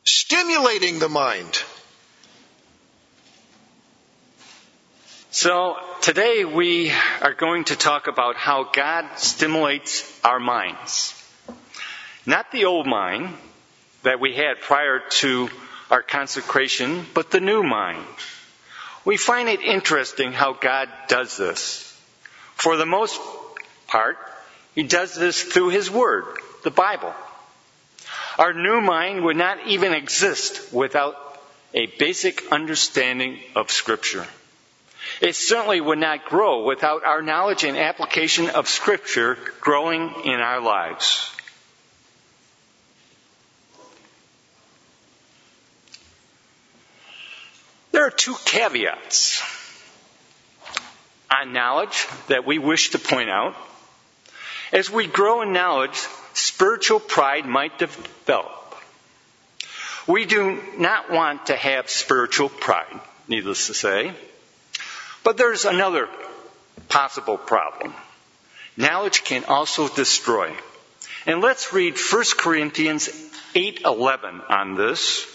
stimulating the mind. So today we are going to talk about how God stimulates our minds. Not the old mind that we had prior to our consecration, but the new mind. We find it interesting how God does this. For the most part, He does this through His Word, the Bible. Our new mind would not even exist without a basic understanding of Scripture. It certainly would not grow without our knowledge and application of Scripture growing in our lives. There are two caveats on knowledge that we wish to point out. As we grow in knowledge, spiritual pride might develop. We do not want to have spiritual pride, needless to say. But there's another possible problem. Knowledge can also destroy. And let's read 1 Corinthians 8:11 on this.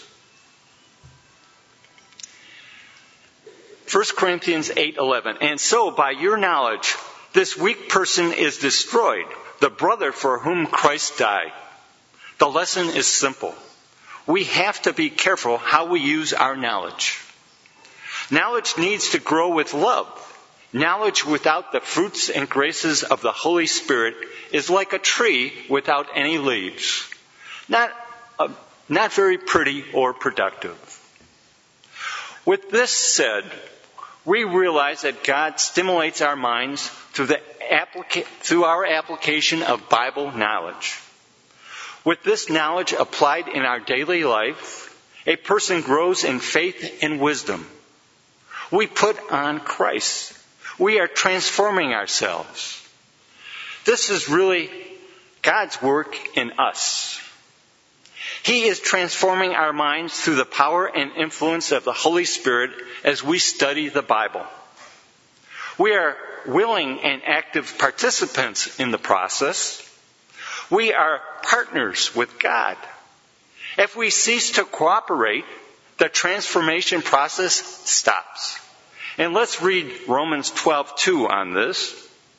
1 Corinthians 8:11. And so, by your knowledge, this weak person is destroyed, the brother for whom Christ died. The lesson is simple. We have to be careful how we use our knowledge. Knowledge needs to grow with love. Knowledge without the fruits and graces of the Holy Spirit is like a tree without any leaves. Not very pretty or productive. With this said, we realize that God stimulates our minds through our application of Bible knowledge. With this knowledge applied in our daily life, a person grows in faith and wisdom. We put on Christ. We are transforming ourselves. This is really God's work in us. He is transforming our minds through the power and influence of the Holy Spirit as we study the Bible. We are willing and active participants in the process. We are partners with God. If we cease to cooperate, the transformation process stops. And let's read Romans 12:2 on this.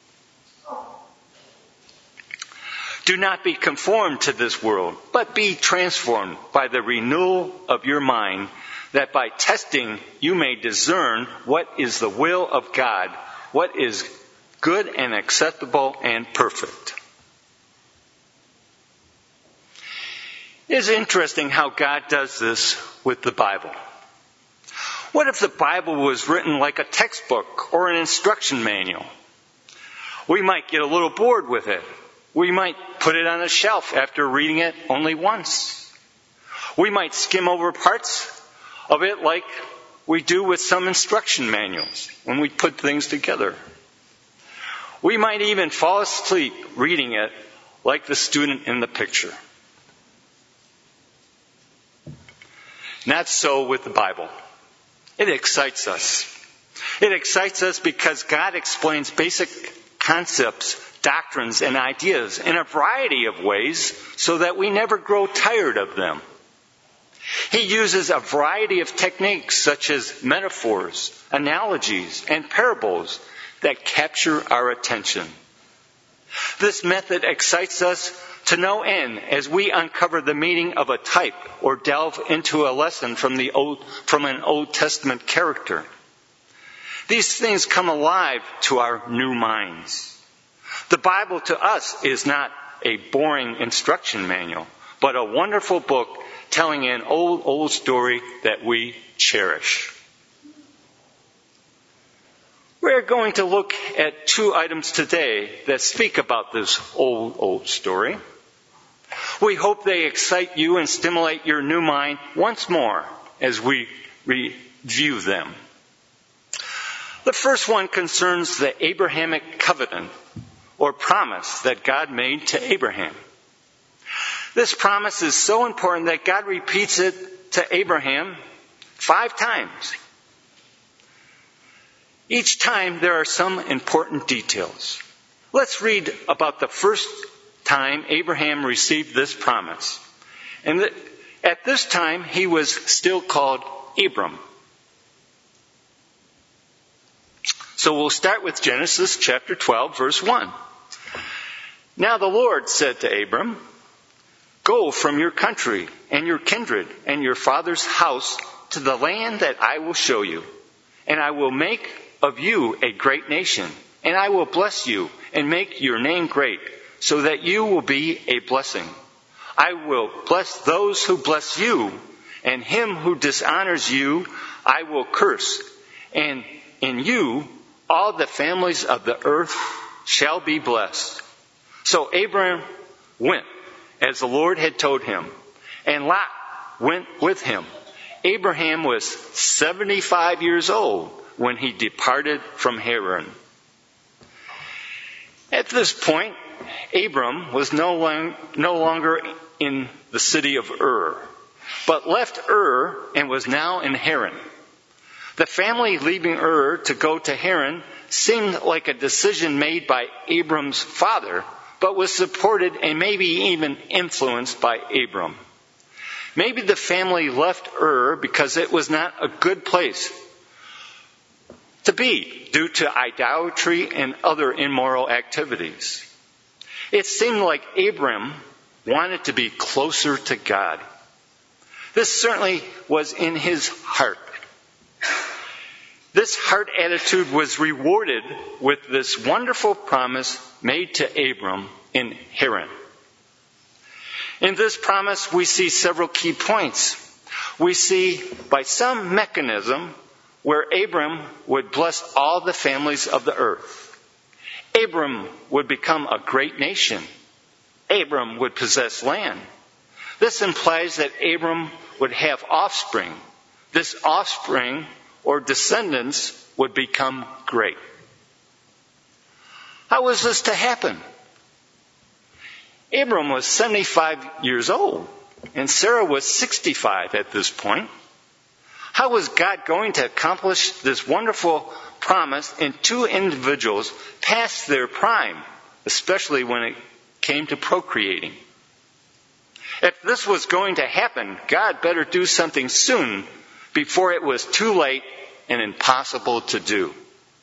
Do not be conformed to this world, but be transformed by the renewal of your mind, that by testing you may discern what is the will of God, what is good and acceptable and perfect. It is interesting how God does this with the Bible. What if the Bible was written like a textbook or an instruction manual? We might get a little bored with it. We might put it on a shelf after reading it only once. We might skim over parts of it like we do with some instruction manuals when we put things together. We might even fall asleep reading it like the student in the picture. Not so with the Bible. It excites us. It excites us because God explains basic concepts, doctrines, and ideas in a variety of ways so that we never grow tired of them. He uses a variety of techniques such as metaphors, analogies, and parables that capture our attention. This method excites us to no end as we uncover the meaning of a type or delve into a lesson from an Old Testament character. These things come alive to our new minds. The Bible to us is not a boring instruction manual, but a wonderful book telling an old story that we cherish. We're going to look at 2 items today that speak about this old story. We hope they excite you and stimulate your new mind once more as we review them. The first one concerns the Abrahamic covenant, or promise that God made to Abraham. This promise is so important that God repeats it to Abraham 5 times. Each time there are some important details. Let's read about the first time Abraham received this promise. And At this time, he was still called Abram. So we'll start with Genesis chapter 12, verse 1. Now the Lord said to Abram, "Go from your country and your kindred and your father's house to the land that I will show you. And I will make of you a great nation, and I will bless you and make your name great, so that you will be a blessing. I will bless those who bless you, and him who dishonors you I will curse. And in you all the families of the earth shall be blessed." So Abram went, as the Lord had told him, and Lot went with him. Abraham was 75 years old when he departed from Haran. At this point, Abram was no longer in the city of Ur, but left Ur and was now in Haran. The family leaving Ur to go to Haran seemed like a decision made by Abram's father, but was supported and maybe even influenced by Abram. Maybe the family left Ur because it was not a good place to be due to idolatry and other immoral activities. It seemed like Abram wanted to be closer to God. This certainly was in his heart. This heart attitude was rewarded with this wonderful promise made to Abram in Haran. In this promise, we see several key points. We see by some mechanism where Abram would bless all the families of the earth. Abram would become a great nation. Abram would possess land. This implies that Abram would have offspring. This offspring or descendants would become great. How was this to happen? Abram was 75 years old, and Sarah was 65 at this point. How was God going to accomplish this wonderful promise in two individuals past their prime, especially when it came to procreating? If this was going to happen, God better do something soon before it was too late and impossible to do.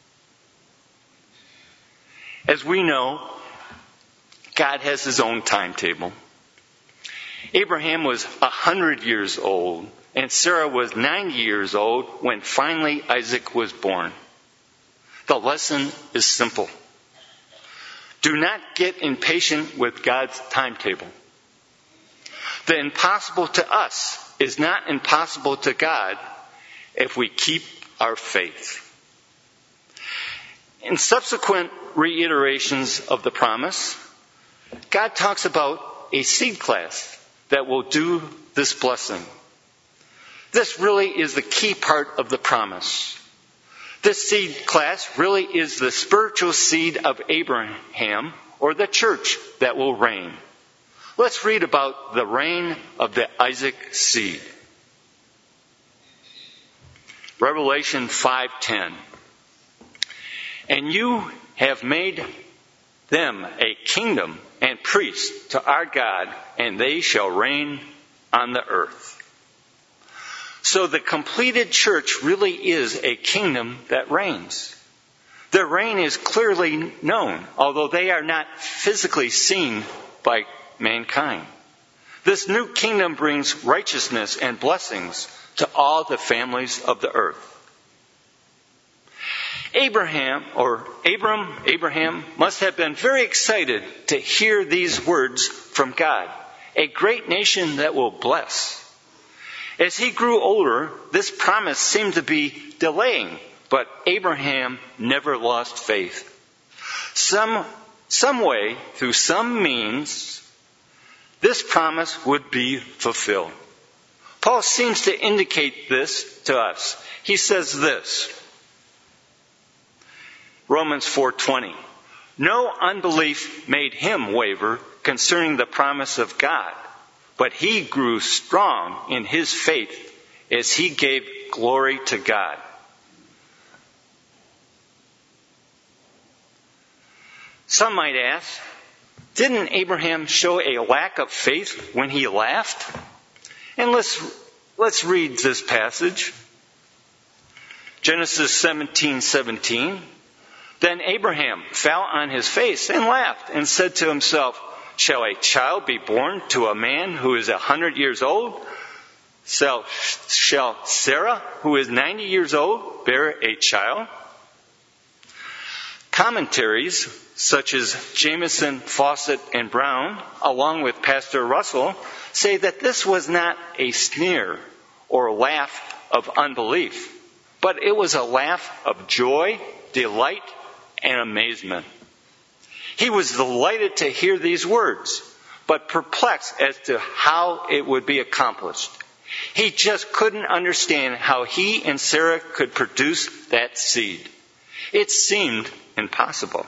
As we know, God has his own timetable. Abraham was 100 years old, and Sarah was 90 years old when finally Isaac was born. The lesson is simple. Do not get impatient with God's timetable. The impossible to us is not impossible to God if we keep our faith. In subsequent reiterations of the promise, God talks about a seed class that will do this blessing. This really is the key part of the promise. This seed class really is the spiritual seed of Abraham, or the church that will reign. Let's read about the reign of the Isaac seed. Revelation 5:10. And you have made them a kingdom and priests to our God, and they shall reign on the earth. So the completed church really is a kingdom that reigns. Their reign is clearly known, although they are not physically seen by mankind. This new kingdom brings righteousness and blessings to all the families of the earth. Abraham must have been very excited to hear these words from God. A great nation that will bless. As he grew older, this promise seemed to be delaying, but Abraham never lost faith. Some way, through some means, this promise would be fulfilled. Paul seems to indicate this to us. He says this, Romans 4:20, no unbelief made him waver concerning the promise of God, but he grew strong in his faith as he gave glory to God. Some might ask, didn't Abraham show a lack of faith when he laughed? And let's read this passage. Genesis 17:17. Then Abraham fell on his face and laughed and said to himself, shall a child be born to a man who is 100 years old? Shall Sarah, who is 90 years old, bear a child? Commentaries such as Jameson, Fawcett, and Brown, along with Pastor Russell, say that this was not a sneer or laugh of unbelief, but it was a laugh of joy, delight, and amazement. He was delighted to hear these words, but perplexed as to how it would be accomplished. He just couldn't understand how he and Sarah could produce that seed. It seemed impossible.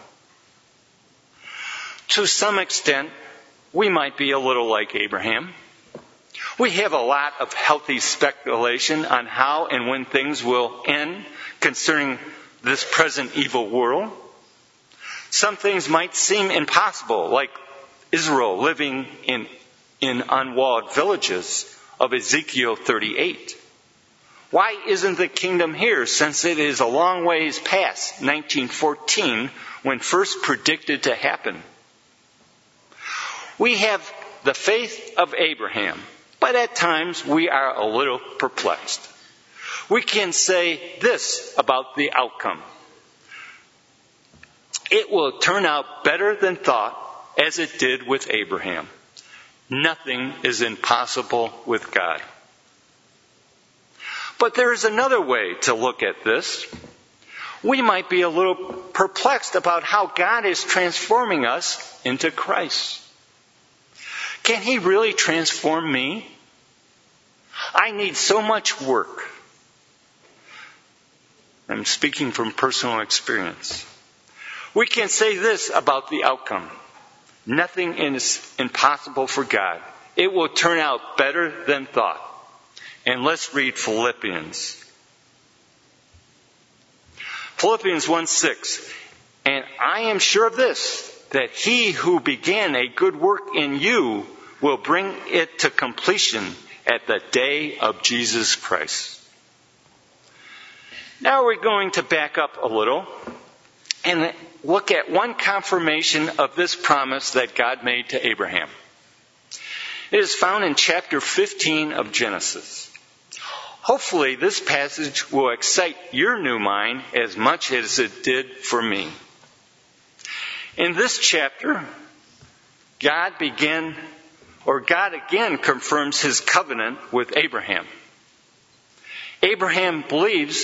To some extent, we might be a little like Abraham. We have a lot of healthy speculation on how and when things will end concerning this present evil world. Some things might seem impossible, like Israel living in unwalled villages of Ezekiel 38. Why isn't the kingdom here, since it is a long ways past 1914 when first predicted to happen? We have the faith of Abraham, but at times we are a little perplexed. We can say this about the outcome. It will turn out better than thought, as it did with Abraham. Nothing is impossible with God. But there is another way to look at this. We might be a little perplexed about how God is transforming us into Christ. Can He really transform me? I need so much work. I'm speaking from personal experience. We can say this about the outcome. Nothing is impossible for God. It will turn out better than thought. And let's read Philippians. Philippians 1:6. And I am sure of this, that He who began a good work in you will bring it to completion at the day of Jesus Christ. Now we're going to back up a little and look at one confirmation of this promise that God made to Abraham. It is found in chapter 15 of Genesis. Hopefully this passage will excite your new mind as much as it did for me. In this chapter, God again confirms His covenant with Abraham. Abraham believes,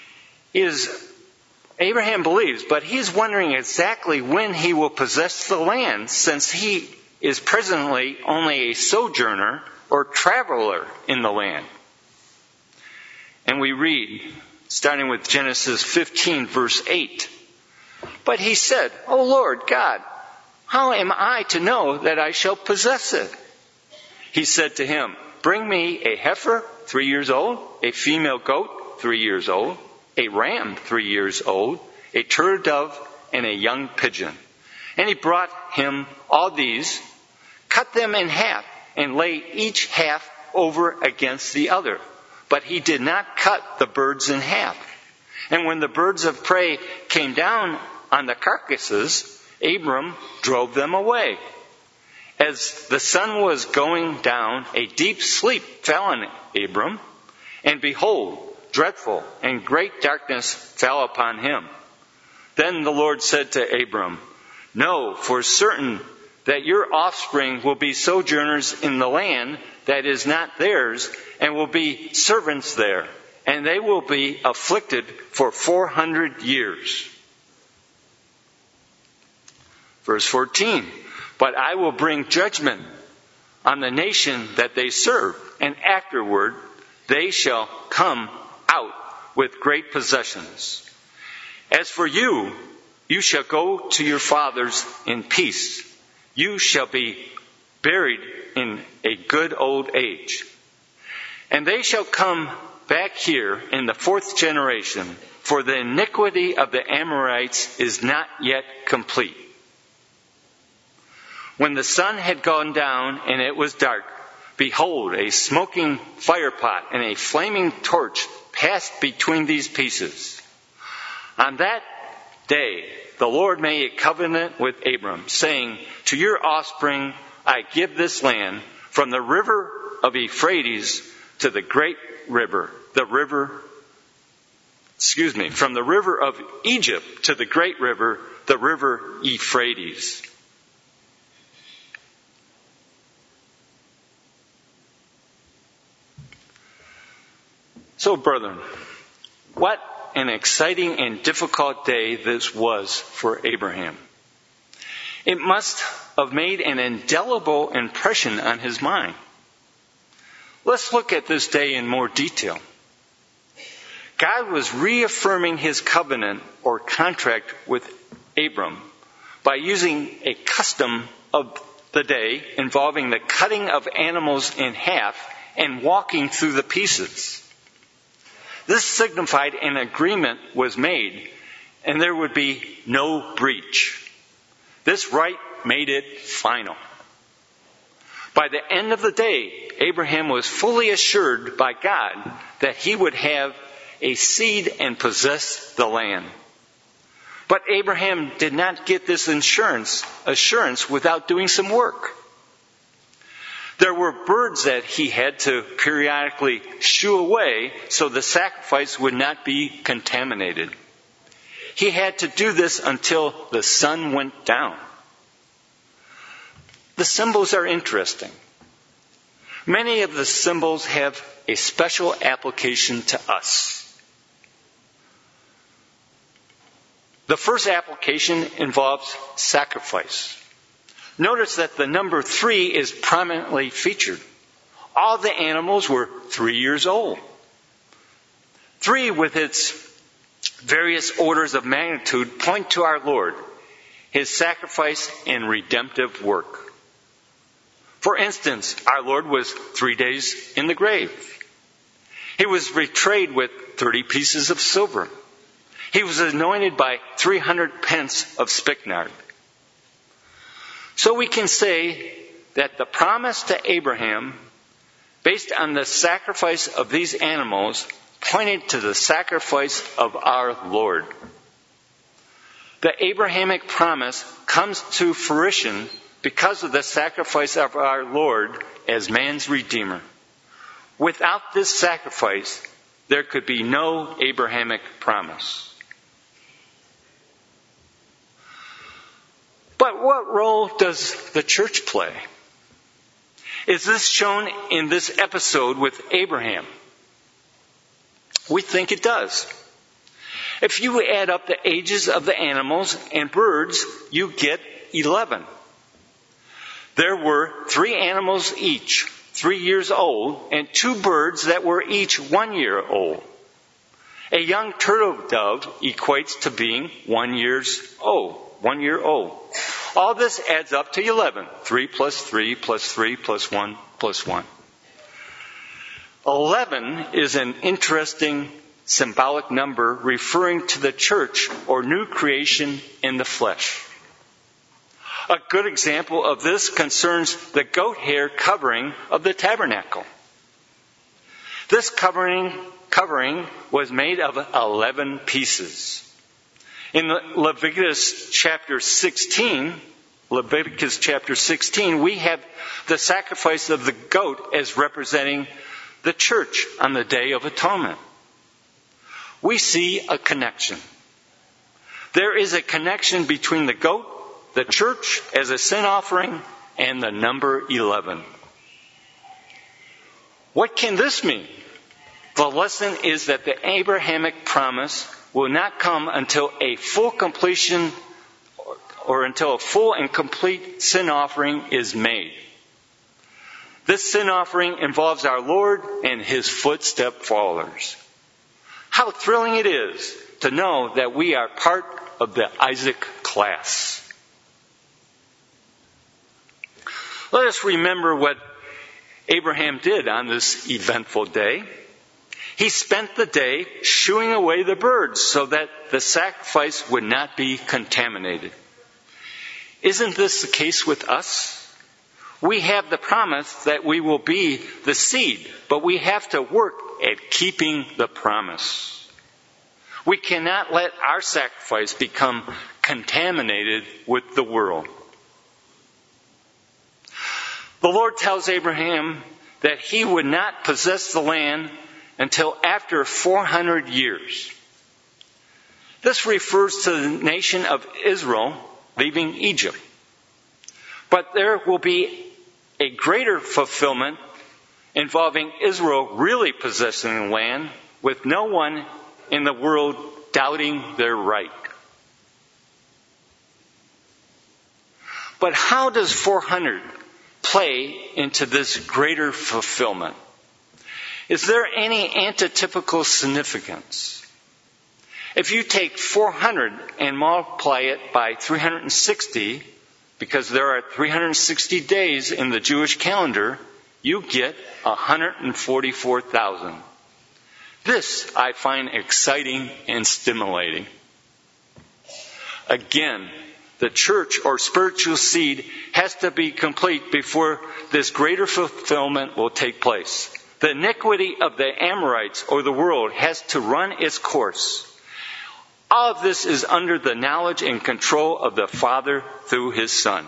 but he's wondering exactly when he will possess the land, since he is presently only a sojourner or traveler in the land. And we read, starting with Genesis 15, verse 8. But he said, O Lord God, how am I to know that I shall possess it? He said to him, bring me a heifer 3 years old, a female goat 3 years old, a ram 3 years old, a turtle dove, and a young pigeon. And he brought him all these, cut them in half, and lay each half over against the other. But he did not cut the birds in half. And when the birds of prey came down on the carcasses, Abram drove them away. As the sun was going down, a deep sleep fell on Abram, and behold, dreadful and great darkness fell upon him. Then the Lord said to Abram, know for certain that your offspring will be sojourners in the land that is not theirs, and will be servants there, and they will be afflicted for 400 years. Verse 14, but I will bring judgment on the nation that they serve, and afterward they shall come out with great possessions. As for you, you shall go to your fathers in peace. You shall be buried in a good old age. And they shall come back here in the 4th generation, for the iniquity of the Amorites is not yet complete. When the sun had gone down and it was dark, behold, a smoking firepot and a flaming torch passed between these pieces. On that day, the Lord made a covenant with Abram, saying, to your offspring I give this land, from the river of Euphrates to the great river, from the river of Egypt to the great river, the river Euphrates. So, brethren, what an exciting and difficult day this was for Abraham. It must have made an indelible impression on his mind. Let's look at this day in more detail. God was reaffirming his covenant or contract with Abram by using a custom of the day involving the cutting of animals in half and walking through the pieces. This signified an agreement was made and there would be no breach. This rite made it final. By the end of the day, Abraham was fully assured by God that he would have a seed and possess the land. But Abraham did not get this assurance without doing some work. There were birds that he had to periodically shoo away so the sacrifice would not be contaminated. He had to do this until the sun went down. The symbols are interesting. Many of the symbols have a special application to us. The first application involves sacrifice. Notice that the number 3 is prominently featured. All the animals were 3 years old. 3, with its various orders of magnitude, point to our Lord, his sacrifice and redemptive work. For instance, our Lord was 3 days in the grave. He was betrayed with 30 pieces of silver. He was anointed by 300 pence of spikenard. So we can say that the promise to Abraham, based on the sacrifice of these animals, pointed to the sacrifice of our Lord. The Abrahamic promise comes to fruition because of the sacrifice of our Lord as man's Redeemer. Without this sacrifice, there could be no Abrahamic promise. But what role does the church play? Is this shown in this episode with Abraham? We think it does. If you add up the ages of the animals and birds, you get 11. There were 3 animals each, 3 years old, and 2 birds that were each 1 year old. A young turtle dove equates to being 1 year old. All this adds up to 11. 3 plus 3 plus 3 plus 1 plus 1. 11 is an interesting symbolic number referring to the church or new creation in the flesh. A good example of this concerns the goat hair covering of the tabernacle. This covering was made of 11 pieces. In Leviticus chapter 16, we have the sacrifice of the goat as representing the church on the Day of Atonement. We see a connection. There is a connection between the goat, the church as a sin offering, and the number 11. What can this mean? The lesson is that the Abrahamic promise will not come until a full completion or until a full and complete sin offering is made. This sin offering involves our Lord and his footstep followers. How thrilling it is to know that we are part of the Isaac class. Let us remember what Abraham did on this eventful day. He spent the day shooing away the birds so that the sacrifice would not be contaminated. Isn't this the case with us? We have the promise that we will be the seed, but we have to work at keeping the promise. We cannot let our sacrifice become contaminated with the world. The Lord tells Abraham that he would not possess the land until after 400 years. This refers to the nation of Israel leaving Egypt. But there will be a greater fulfillment involving Israel really possessing the land with no one in the world doubting their right. But how does 400 play into this greater fulfillment? Is there any antitypical significance? If you take 400 and multiply it by 360, because there are 360 days in the Jewish calendar, you get 144,000. This I find exciting and stimulating. Again, the church or spiritual seed has to be complete before this greater fulfillment will take place. The iniquity of the Amorites or the world has to run its course. All of this is under the knowledge and control of the Father through His Son.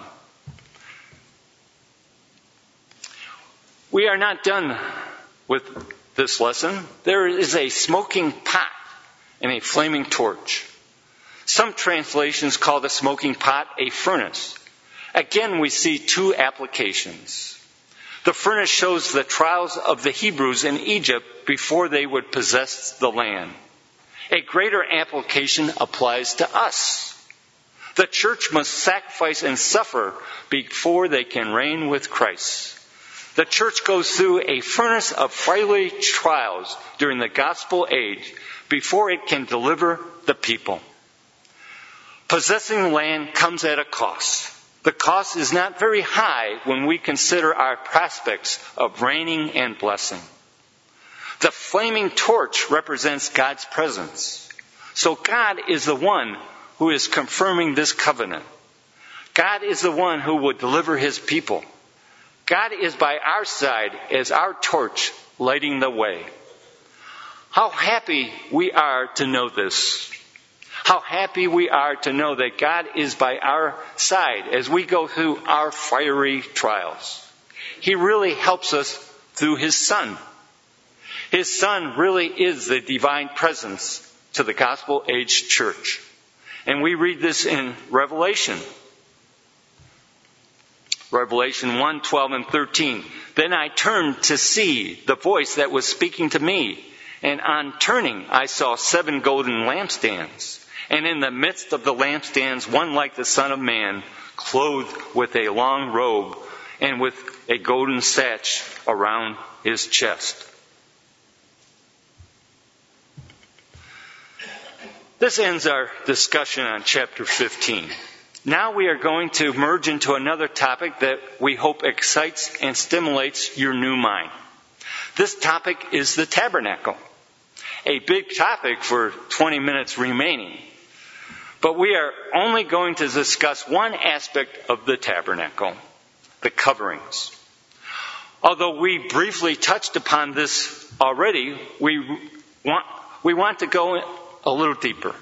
We are not done with this lesson. There is a smoking pot and a flaming torch. Some translations call the smoking pot a furnace. Again, we see two applications. The furnace shows the trials of the Hebrews in Egypt before they would possess the land. A greater application applies to us. The church must sacrifice and suffer before they can reign with Christ. The church goes through a furnace of fiery trials during the gospel age before it can deliver the people. Possessing the land comes at a cost. The cost is not very high when we consider our prospects of reigning and blessing. The flaming torch represents God's presence. So God is the one who is confirming this covenant. God is the one who will deliver His people. God is by our side as our torch lighting the way. How happy we are to know this. How happy we are to know that God is by our side as we go through our fiery trials. He really helps us through His Son. His Son really is the divine presence to the gospel age church. And we read this in Revelation. Revelation 1, 12 and 13. Then I turned to see the voice that was speaking to me. And on turning, I saw 7 golden lampstands. And in the midst of the lampstands, one like the Son of Man, clothed with a long robe and with a golden sash around his chest. This ends our discussion on chapter 15. Now we are going to merge into another topic that we hope excites and stimulates your new mind. This topic is the tabernacle. A big topic for 20 minutes remaining. But we are only going to discuss one aspect of the tabernacle, the coverings. Although we briefly touched upon this already, we want to go a little deeper.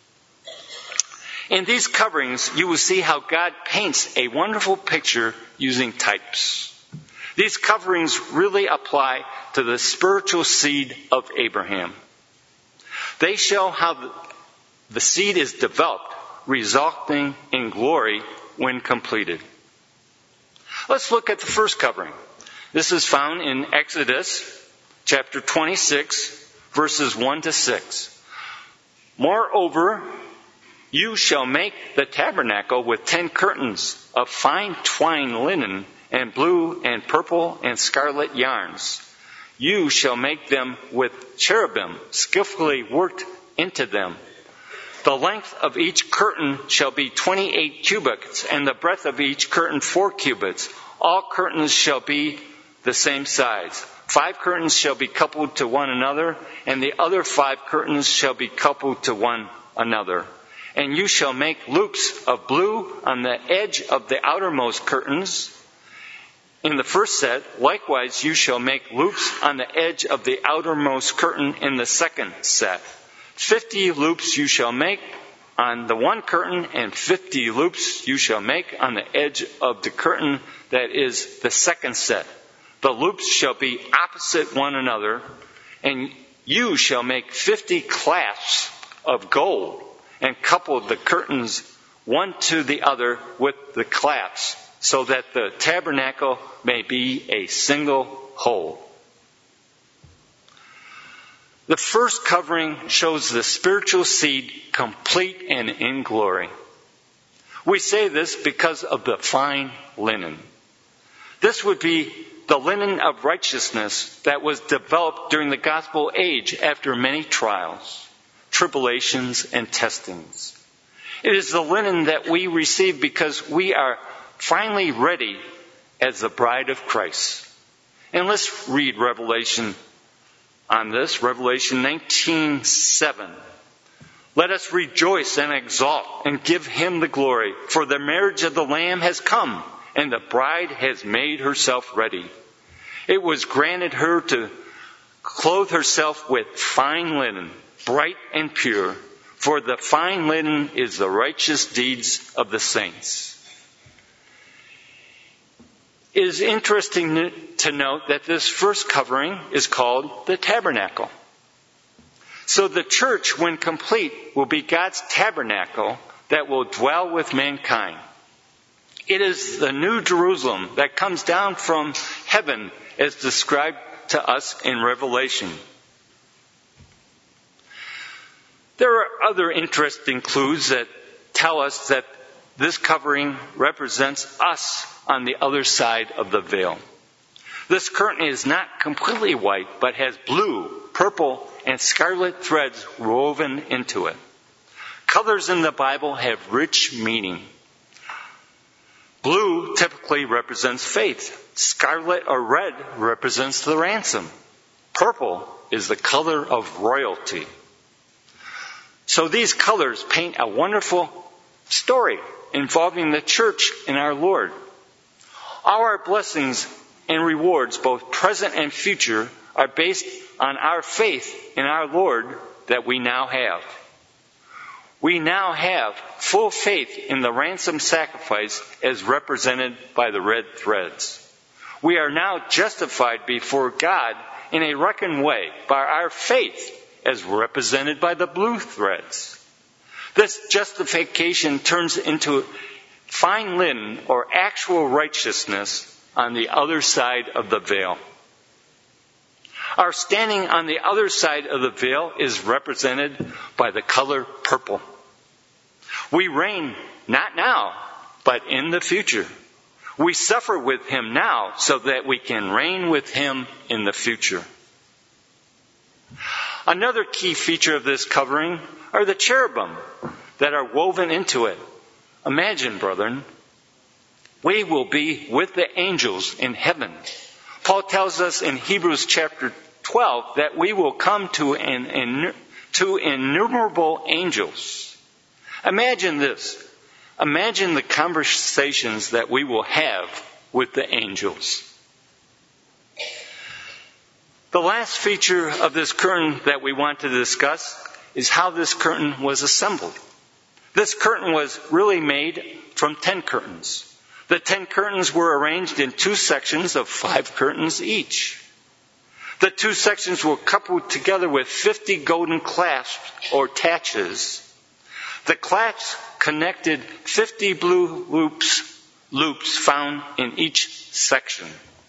In these coverings, you will see how God paints a wonderful picture using types. These coverings really apply to the spiritual seed of Abraham. They show how the seed is developed, resulting in glory when completed. Let's look at the first covering. This is found in Exodus chapter 26, verses 1 to 6. Moreover, you shall make the tabernacle with 10 curtains of fine twined linen and blue and purple and scarlet yarns. You shall make them with cherubim skillfully worked into them. The length of each curtain shall be 28 cubits, and the breadth of each curtain 4 cubits. All curtains shall be the same size. 5 curtains shall be coupled to one another, and the other 5 curtains shall be coupled to one another. And you shall make loops of blue on the edge of the outermost curtains, in the first set, likewise you shall make loops on the edge of the outermost curtain in the second set. 50 loops you shall make on the one curtain, and 50 loops you shall make on the edge of the curtain that is the second set. The loops shall be opposite one another, and you shall make 50 clasps of gold, and couple the curtains one to the other with the clasps, so that the tabernacle may be a single whole. The first covering shows the spiritual seed complete and in glory. We say this because of the fine linen. This would be the linen of righteousness that was developed during the gospel age after many trials, tribulations, and testings. It is the linen that we receive because we are finally ready as the bride of Christ. And let's read Revelation on this, Revelation 19:7. Let us rejoice and exult and give him the glory, for the marriage of the Lamb has come, and the bride has made herself ready. It was granted her to clothe herself with fine linen, bright and pure, for the fine linen is the righteous deeds of the saints. It is interesting to note that this first covering is called the tabernacle. So the church, when complete, will be God's tabernacle that will dwell with mankind. It is the new Jerusalem that comes down from heaven as described to us in Revelation. There are other interesting clues that tell us that this covering represents us on the other side of the veil. This curtain is not completely white, but has blue, purple, and scarlet threads woven into it. Colors in the Bible have rich meaning. Blue typically represents faith. Scarlet or red represents the ransom. Purple is the color of royalty. So these colors paint a wonderful story involving the church and our Lord. All our blessings and rewards, both present and future, are based on our faith in our Lord that we now have. We now have full faith in the ransom sacrifice as represented by the red threads. We are now justified before God in a reckoned way by our faith as represented by the blue threads. This justification turns into fine linen or actual righteousness on the other side of the veil. Our standing on the other side of the veil is represented by the color purple. We reign not now, but in the future. We suffer with him now so that we can reign with him in the future. Another key feature of this covering are the cherubim that are woven into it. Imagine, brethren, we will be with the angels in heaven. Paul tells us in Hebrews chapter 12 that we will come to innumerable angels. Imagine this. Imagine the conversations that we will have with the angels. The last feature of this curtain that we want to discuss is how this curtain was assembled. This curtain was really made from 10 curtains. The 10 curtains were arranged in 2 sections of 5 curtains each. The 2 sections were coupled together with 50 golden clasps or taches. The clasps connected 50 blue loops found in each section.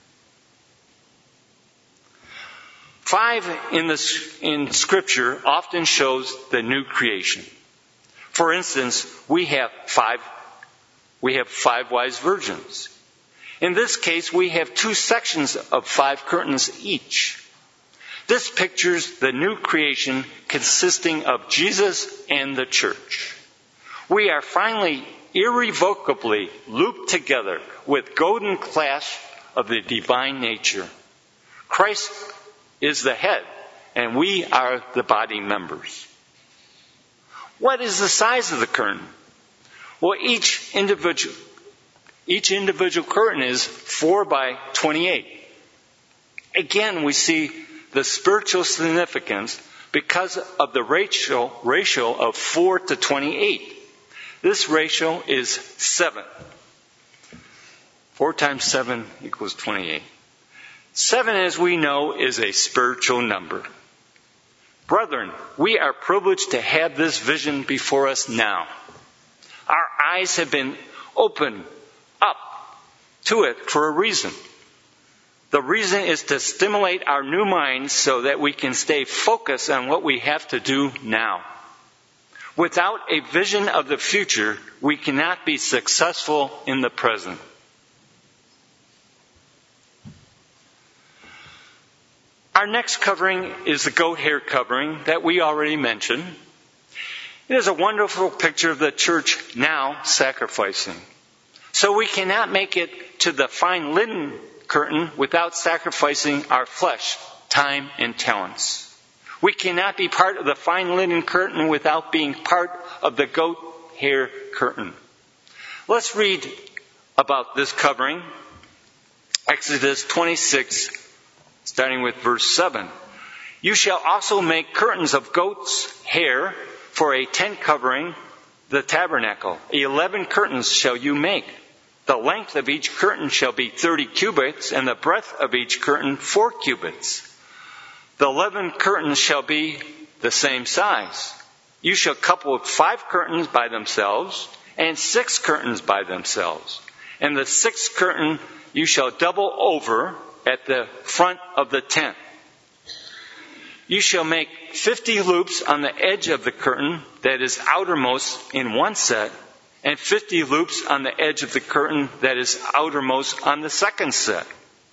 5 in Scripture often shows the new creation. For instance, we have 5 wise virgins. In this case, we have 2 sections of 5 curtains each. This pictures the new creation consisting of Jesus and the church. We are finally irrevocably looped together with golden clasps of the divine nature. Christ is the head, and we are the body members. What is the size of the curtain? Well, each individual Each individual curtain is 4 by 28. Again, we see the spiritual significance because of the ratio of 4 to 28. This ratio is 7. 4 times 7 equals 28. 7, as we know, is a spiritual number. Brethren, we are privileged to have this vision before us now. Our eyes have been opened up to it for a reason. The reason is to stimulate our new minds so that we can stay focused on what we have to do now. Without a vision of the future, we cannot be successful in the present. Our next covering is the goat hair covering that we already mentioned. It is a wonderful picture of the church now sacrificing. So we cannot make it to the fine linen curtain without sacrificing our flesh, time, and talents. We cannot be part of the fine linen curtain without being part of the goat hair curtain. Let's read about this covering. Exodus 26, starting with verse 7. You shall also make curtains of goat's hair for a tent covering the tabernacle. 11 curtains shall you make. The length of each curtain shall be 30 cubits, and the breadth of each curtain 4 cubits. The 11 curtains shall be the same size. You shall couple 5 curtains by themselves, and 6 curtains by themselves. And the 6th curtain you shall double over at the front of the tent. You shall make 50 loops on the edge of the curtain that is outermost in one set, and 50 loops on the edge of the curtain that is outermost on the second set.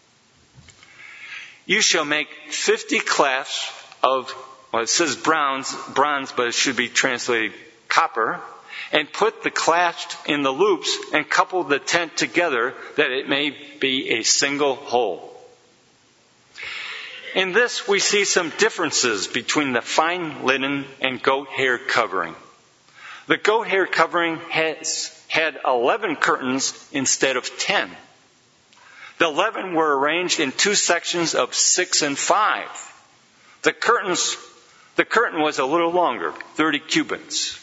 You shall make 50 clasps of, well, it says bronze, but it should be translated copper, and put the clasps in the loops and couple the tent together that it may be a single whole. In this, we see some differences between the fine linen and goat hair covering. The goat hair covering had 11 curtains instead of 10. The 11 were arranged in 2 sections of 6 and 5. The curtain was a little longer, 30 cubits.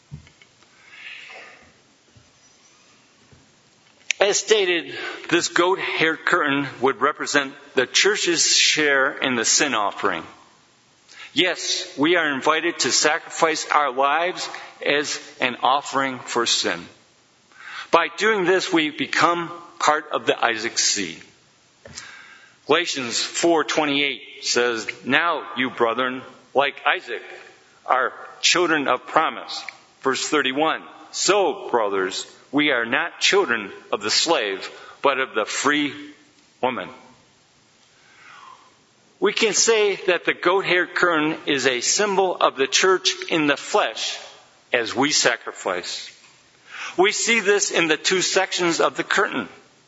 As stated, this goat hair curtain would represent the church's share in the sin offering. Yes, we are invited to sacrifice our lives as an offering for sin. By doing this, we become part of the Isaac seed. Galatians 4:28 says, Now you, brethren, like Isaac, are children of promise. Verse 31, So, brothers, we are not children of the slave, but of the free woman. We can say that the goat hair curtain is a symbol of the church in the flesh as we sacrifice. We see this in the 2 sections of the curtain.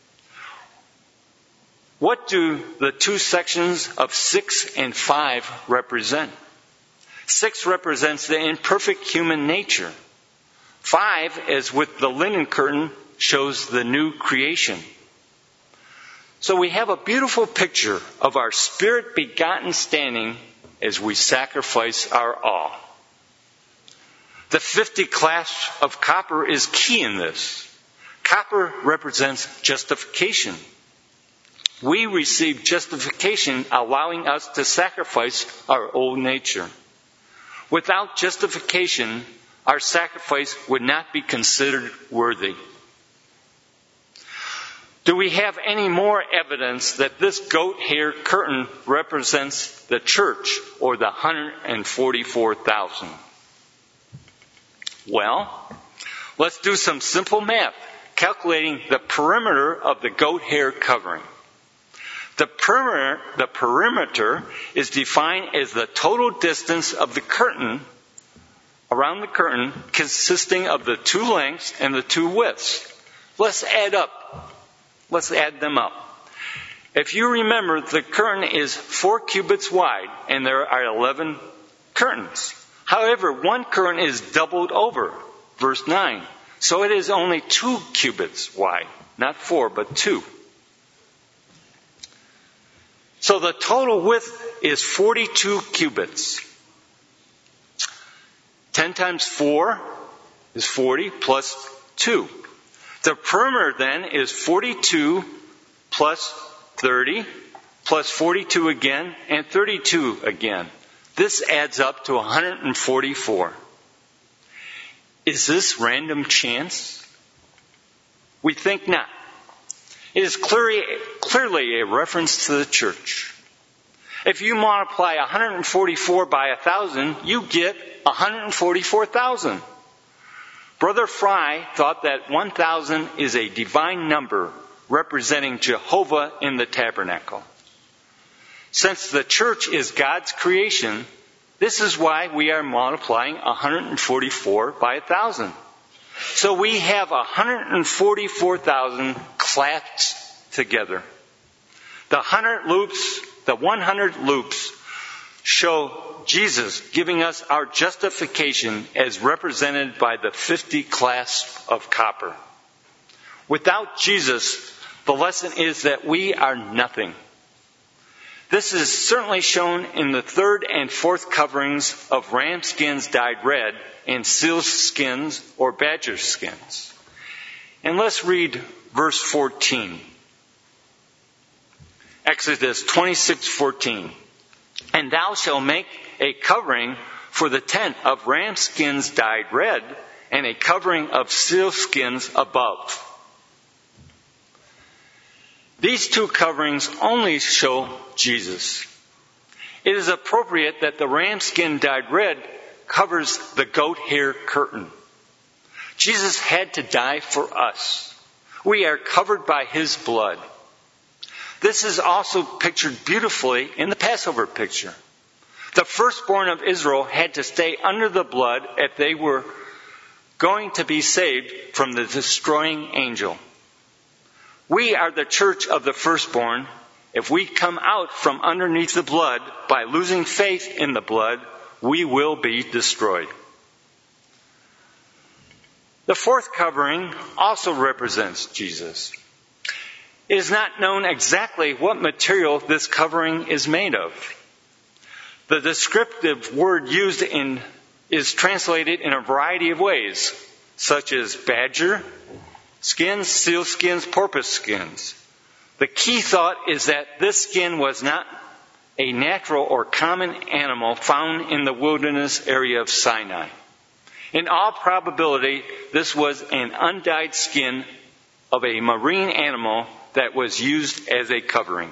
What do the 2 sections of 6 and 5 represent? 6 represents the imperfect human nature. 5, as with the linen curtain, shows the new creation. So we have a beautiful picture of our spirit-begotten standing as we sacrifice our all. The 50 clasps of copper is key in this. Copper represents justification. We receive justification, allowing us to sacrifice our old nature. Without justification, our sacrifice would not be considered worthy. Do we have any more evidence that this goat hair curtain represents the church or the 144,000? Well, let's do some simple math, calculating the perimeter of the goat hair covering. The perimeter is defined as the total distance of the curtain, around the curtain, consisting of the 2 lengths and the 2 widths. Let's add them up. If you remember, the curtain is 4 cubits wide, and there are 11 curtains. However, one curtain is doubled over, verse 9. So it is only 2 cubits wide. not 4, but 2. So the total width is 42 cubits. 10 times 4 is 40 plus 2. The perimeter then is 42 plus 30 plus 42 again and 32 again. This adds up to 144. Is this random chance? We think not. It is clearly a reference to the church. If you multiply 144 by 1,000, you get 144,000. Brother Fry thought that 1,000 is a divine number representing Jehovah in the tabernacle. Since the church is God's creation, this is why we are multiplying 144 by 1,000. So we have 144,000 clasped together. The 100 loops show Jesus giving us our justification as represented by the 50 clasps of copper. Without Jesus, the lesson is that we are nothing. This is certainly shown in the 3rd and 4th coverings of ram skins dyed red and seal skins or badger skins. And let's read verse 14. Exodus 26:14. And thou shalt make a covering for the tent of ram skins dyed red, and a covering of seal skins above. These 2 coverings only show Jesus. It is appropriate that the ram skin dyed red covers the goat hair curtain. Jesus had to die for us. We are covered by his blood. This is also pictured beautifully in the Passover picture. The firstborn of Israel had to stay under the blood if they were going to be saved from the destroying angel. We are the church of the firstborn. If we come out from underneath the blood by losing faith in the blood, we will be destroyed. The 4th covering also represents Jesus. It is not known exactly what material this covering is made of. The descriptive word used is translated in a variety of ways, such as badger skins, seal skins, porpoise skins. The key thought is that this skin was not a natural or common animal found in the wilderness area of Sinai. In all probability, this was an undyed skin of a marine animal that was used as a covering.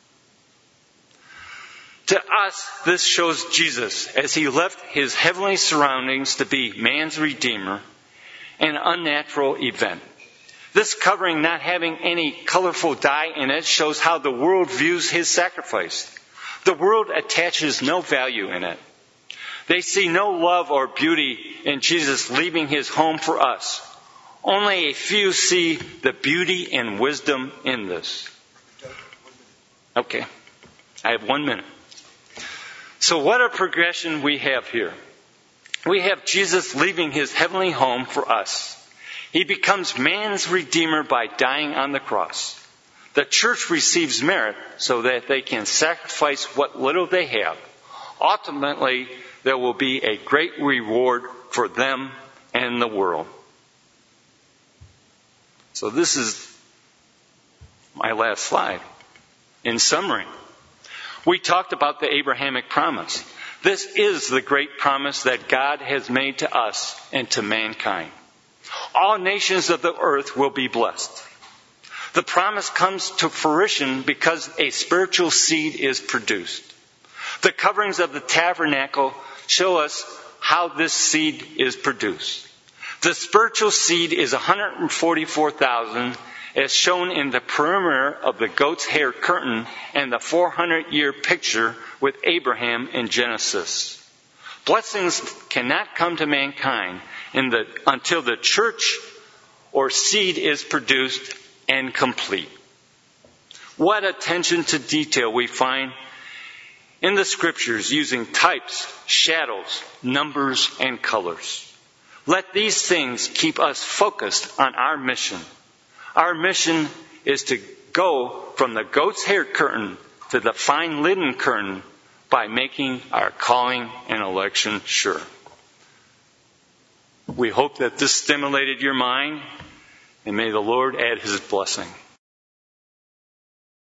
To us, this shows Jesus as he left his heavenly surroundings to be man's redeemer, an unnatural event. This covering not having any colorful dye in it shows how the world views his sacrifice. The world attaches no value in it. They see no love or beauty in Jesus leaving his home for us. Only a few see the beauty and wisdom in this. Okay, I have 1 minute. So what a progression we have here. We have Jesus leaving his heavenly home for us. He becomes man's redeemer by dying on the cross. The church receives merit so that they can sacrifice what little they have. Ultimately, there will be a great reward for them and the world. So this is my last slide. In summary, we talked about the Abrahamic promise. This is the great promise that God has made to us and to mankind. All nations of the earth will be blessed. The promise comes to fruition because a spiritual seed is produced. The coverings of the tabernacle show us how this seed is produced. The spiritual seed is 144,000 as shown in the perimeter of the goat's hair curtain and the 400-year picture with Abraham in Genesis. Blessings cannot come to mankind until the church or seed is produced and complete. What attention to detail we find in the scriptures using types, shadows, numbers, and colors. Let these things keep us focused on our mission. Our mission is to go from the goat's hair curtain to the fine linen curtain by making our calling and election sure. We hope that this stimulated your mind, and may the Lord add His blessing.